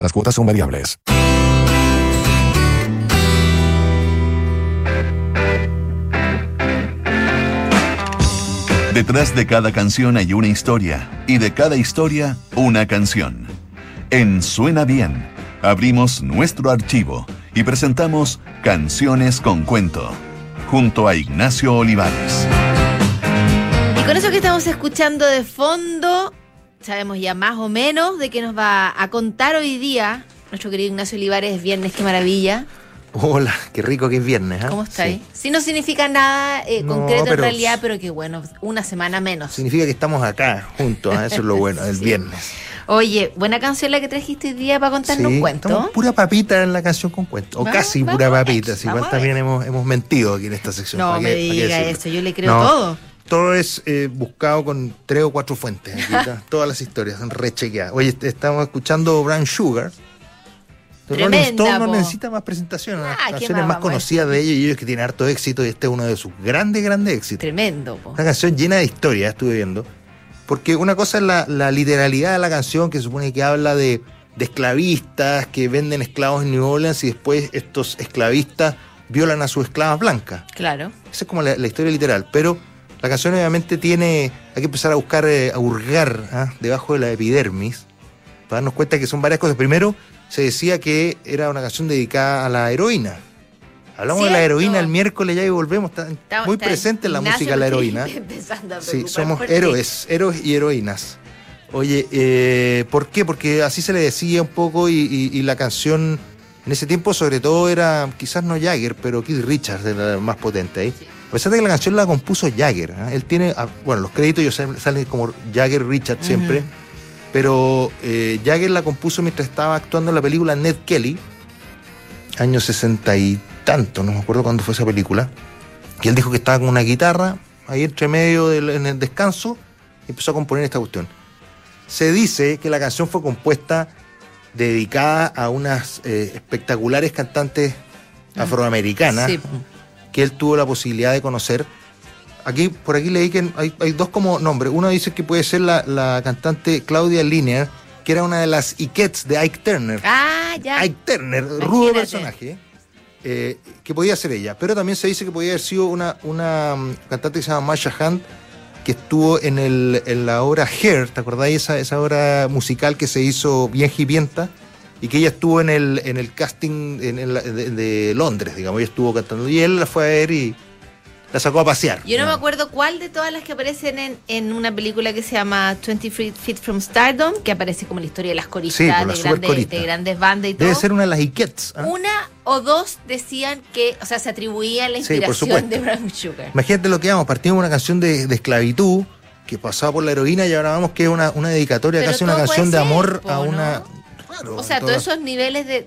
Las cuotas son variables. Detrás de cada canción hay una historia, y de cada historia, una canción. En Suena Bien, abrimos nuestro archivo y presentamos Canciones con Cuento, junto a Ignacio Olivares. Y con eso que estamos escuchando de fondo, sabemos ya más o menos de qué nos va a contar hoy día nuestro querido Ignacio Olivares. Viernes, qué maravilla. Hola, qué rico que es viernes, ¿eh? ¿Cómo estáis? Sí. Sí, no significa nada concreto pero en realidad, pero que bueno, una semana menos. Significa que estamos acá juntos, ¿eh? Eso es lo bueno, el Sí. viernes. Oye, buena canción la que trajiste hoy día para contarnos un cuento. Estamos pura papita en la canción con cuento, o casi pura papita, si igual también hemos mentido aquí en esta sección. No me diga eso, yo le creo todo. Todo es buscado con 3 o 4 fuentes. Aquí, todas las historias son rechequeadas. Oye, estamos escuchando Brown Sugar. Rolling Stone no necesita más presentación. Las canciones más conocidas de ellos, y ellos que tienen harto éxito, y este es uno de sus grandes éxitos. Tremendo. Una canción llena de historia, estuve viendo. Porque una cosa es la literalidad de la canción, que supone que habla de esclavistas que venden esclavos en New Orleans, y después estos esclavistas violan a sus esclavas blancas. Claro. Esa es como la historia literal. Pero la canción obviamente hay que empezar a buscar, a hurgar debajo de la epidermis, para darnos cuenta que son varias cosas. Primero, se decía que era una canción dedicada a la heroína. Hablamos de la heroína el miércoles ya y volvemos. Está muy presente en la música la heroína. Sí, somos héroes y heroínas. Oye, ¿por qué? Porque así se le decía un poco, y la canción en ese tiempo sobre todo era, quizás no Jagger, pero Keith Richards era el más potente ahí. Sí. A pesar de que la canción la compuso Jagger, ¿eh? Él tiene, los créditos salen como Jagger Richards siempre. Pero Jagger la compuso mientras estaba actuando en la película Ned Kelly, años 60 y tanto, no me acuerdo cuándo fue esa película, que él dijo que estaba con una guitarra ahí entre medio en el descanso y empezó a componer esta cuestión. Se dice que la canción fue compuesta dedicada a unas espectaculares cantantes afroamericanas, sí, que él tuvo la posibilidad de conocer. Por aquí leí que hay dos como nombres. Uno dice que puede ser la cantante Claudia Linear, que era una de las Ikettes de Ike Turner. Ah, ya. Ike Turner, rudo personaje, que podía ser ella. Pero también se dice que podía haber sido una cantante que se llama Marsha Hunt, que estuvo en la obra Hair, ¿te acordáis? Esa obra musical que se hizo bien hipienta, y que ella estuvo en el casting de Londres, digamos. Ella estuvo cantando, y él la fue a ver y la sacó a pasear. Yo no me acuerdo cuál de todas las que aparecen en una película que se llama 20 Feet from Stardom, que aparece como la historia de las coristas, de grandes bandas y todo. Debe ser una de las Ikettes. Una o dos decían que, o sea, se atribuía la inspiración de Brown Sugar. Imagínate lo que vamos, partimos de una canción de esclavitud que pasaba por la heroína, y ahora vamos que es una dedicatoria, casi una canción de amor a una... ¿no? Claro, o sea, todos esos niveles de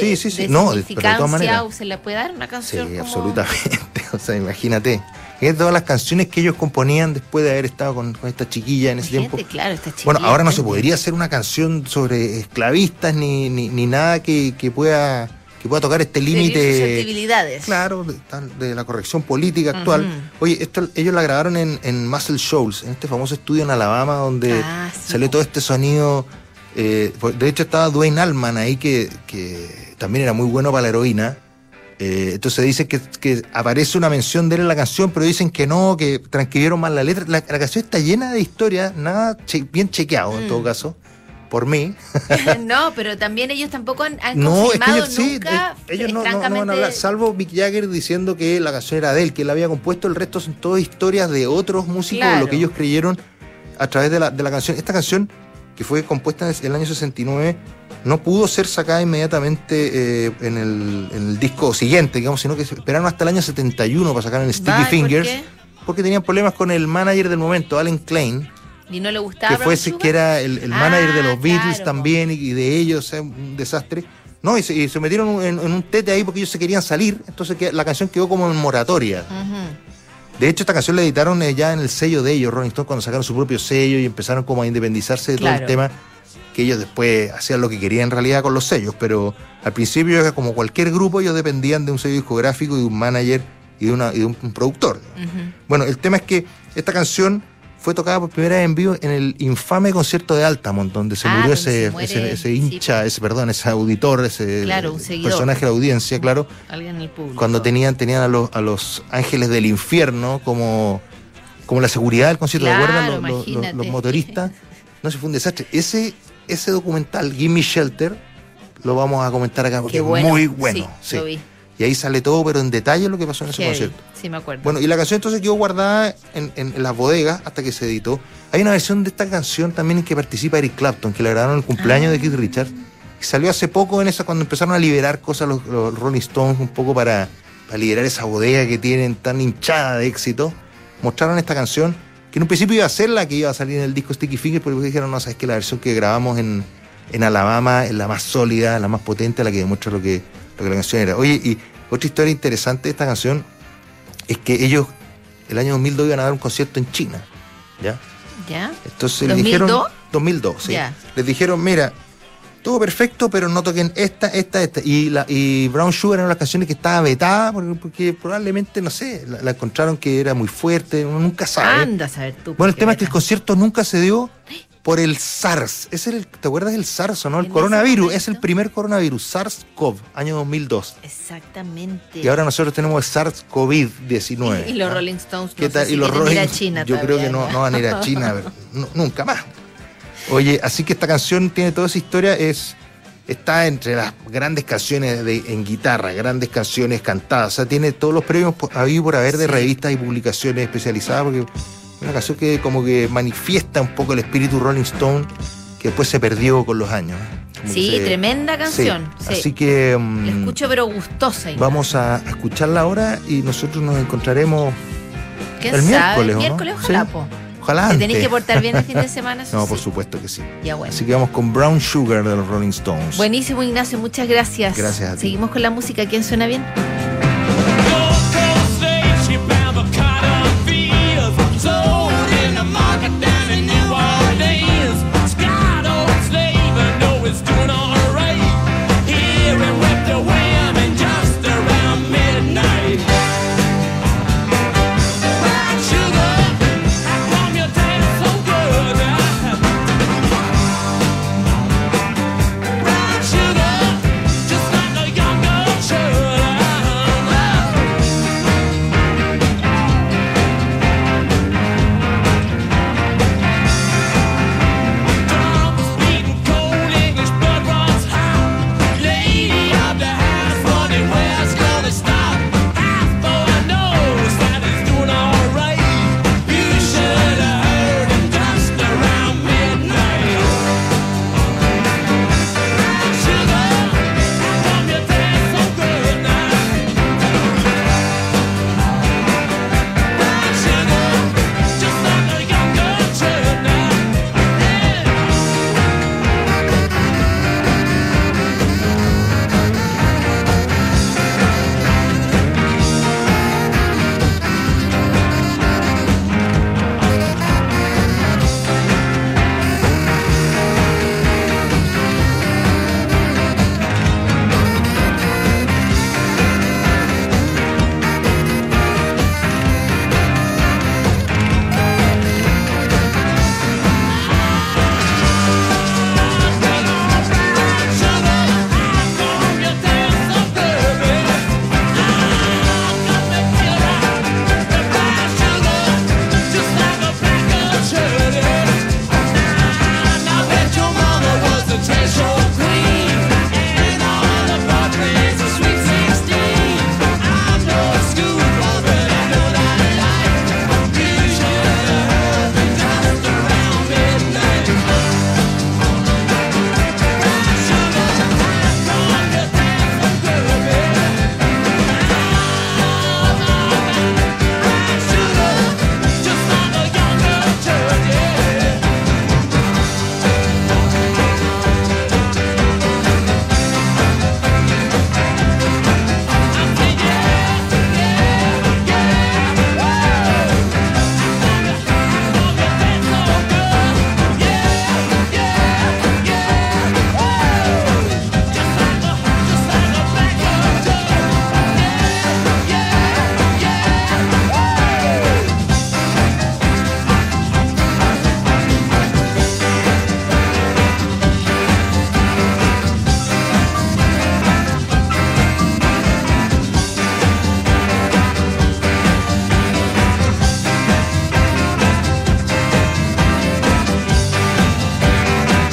significancia, ¿se le puede dar una canción? Sí, como... absolutamente. O sea, imagínate. Todas las canciones que ellos componían después de haber estado con esta chiquilla en ese tiempo. Claro, esta chiquilla. Bueno, ahora no se podría hacer una canción sobre esclavistas ni nada que pueda tocar este límite. Susceptibilidades. Claro, de la corrección política actual. Oye, ellos la grabaron en Muscle Shoals, en este famoso estudio en Alabama, donde salió todo este sonido. De hecho estaba Duane Allman ahí, que también era muy bueno para la heroína. Entonces dice que aparece una mención de él en la canción, pero dicen que no, que transcribieron mal la letra. La canción está llena de historias, nada bien chequeado en todo caso, por mí. No, pero también ellos tampoco han confirmado nunca. Ellos no van a hablar, salvo Mick Jagger diciendo que la canción era de él, que él la había compuesto. El resto son todas historias de otros músicos, claro, lo que ellos creyeron a través de la canción. Esta canción, que fue compuesta en el año 69, no pudo ser sacada inmediatamente en el disco siguiente, digamos, sino que esperaron hasta el año 71 para sacar el Sticky Fingers. ¿Por qué? Porque tenían problemas con el manager del momento, Alan Klein. ¿Y no le gustaba? Que era el manager de los Beatles también, y de ellos, un desastre. No, y se metieron en un tete ahí porque ellos se querían salir, entonces la canción quedó como en moratoria. De hecho, esta canción la editaron ya en el sello de ellos, Rolling Stone, cuando sacaron su propio sello y empezaron como a independizarse de todo el tema, que ellos después hacían lo que querían en realidad con los sellos, pero al principio, como cualquier grupo, ellos dependían de un sello discográfico y de un manager y de un productor. Bueno, el tema es que esta canción fue tocada por primera vez en vivo en el infame concierto de Altamont, donde se murió donde se muere, ese hincha, ese auditor, ese claro, un seguidor, personaje de la audiencia, claro. Alguien en el público. Cuando tenían a los ángeles del infierno como la seguridad del concierto, claro, ¿te acuerdan los motoristas? No, se fue un desastre. Ese documental, Gimme Shelter, lo vamos a comentar acá porque bueno, es muy bueno. Sí, lo vi. Y ahí sale todo, pero en detalle lo que pasó en ese concierto. Sí, me acuerdo. Bueno, y la canción entonces quedó guardada en las bodegas hasta que se editó. Hay una versión de esta canción también en que participa Eric Clapton, que le grabaron el cumpleaños de Keith Richards. Y salió hace poco cuando empezaron a liberar cosas los Rolling Stones, un poco para liberar esa bodega que tienen tan hinchada de éxito. Mostraron esta canción, que en un principio iba a ser la que iba a salir en el disco Sticky Fingers, pero dijeron, no, sabes que la versión que grabamos en Alabama es la más sólida, la más potente, la que demuestra lo que la canción era. Oye, y otra historia interesante de esta canción es que ellos el año 2002 iban a dar un concierto en China, ¿ya? Entonces les dijeron... 2002, sí. Ya. Les dijeron, mira, todo perfecto, pero no toquen esta. Y Brown Sugar era una de las canciones que estaba vetada porque probablemente, no sé, la encontraron que era muy fuerte, uno nunca sabe. Anda a saber tú. Bueno, el tema es que el concierto nunca se dio por el SARS. ¿Te acuerdas del SARS o no? El coronavirus. Es el primer coronavirus, SARS-CoV, año 2002. Exactamente. Y ahora nosotros tenemos el SARS-CoV-19. Y los Rolling Stones, ¿qué tal? Y los Rolling, ir a China yo creo que no van a ir a China nunca más. Oye, así que esta canción tiene toda esa historia, está entre las grandes canciones en guitarra, grandes canciones cantadas, o sea, tiene todos los premios habido por haber de revistas y publicaciones especializadas, porque es una canción que como que manifiesta un poco el espíritu Rolling Stone, que después se perdió con los años. Sí, tremenda canción. Sí. Así que... la escucho pero gustosa. Vamos a escucharla ahora y nosotros nos encontraremos el miércoles, ¿o no? Miércoles, ojalá, ¿sí? Ojalá antes. ¿Te tenés que portar bien el fin de semana? No, por supuesto que sí. Ya, bueno. Así que vamos con Brown Sugar de los Rolling Stones. Buenísimo, Ignacio, muchas gracias. Gracias a ti. Seguimos con la música. ¿Quién suena bien?